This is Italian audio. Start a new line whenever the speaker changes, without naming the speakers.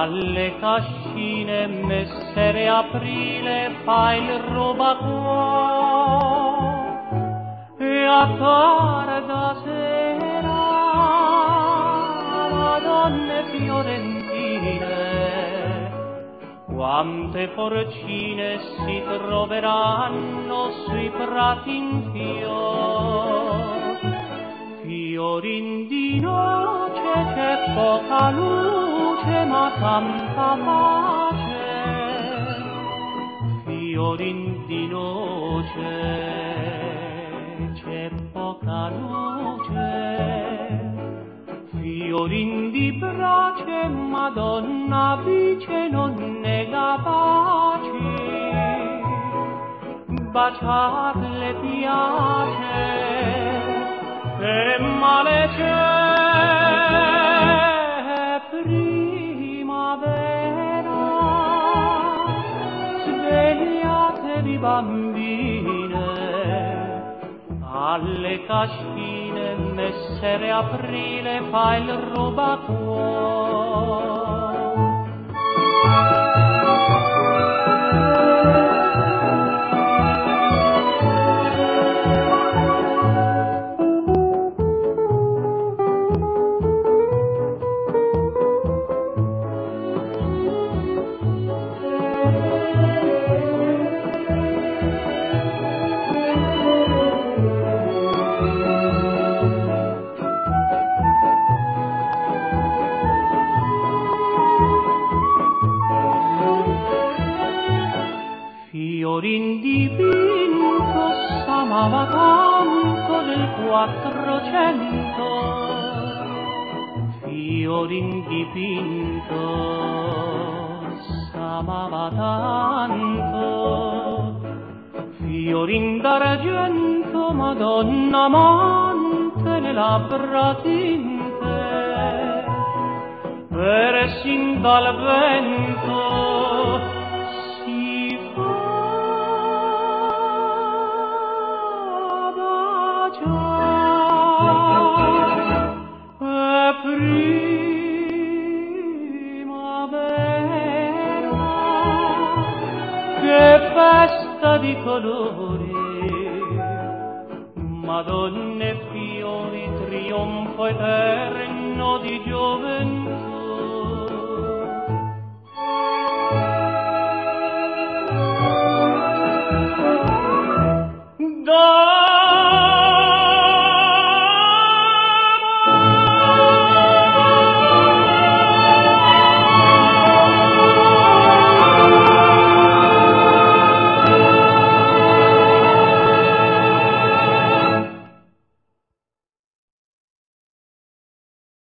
Alle cascine Messere Aprile fa il robacuor e a tarda sera Madonne fiorentine quante porcine si troveranno sui prati in fior, fiorin di noce che poca luce ma tanta pace, fiorin di noce c'è poca luce, fiorin di brace Madonna vice non nega baci, baciarle piace che male c'è primavera, svegliatevi bambine, alle cascine Messere Aprile fa il robacuor. Fiorin dipinto s'amava tanto del 400, fiorin dipinto s'amava tanto, fiorin d'argento Madonna amante le labbra tinte, persin dal vento primavera, che festa di colori, Madonne fiori, trionfo eterno di gioventù.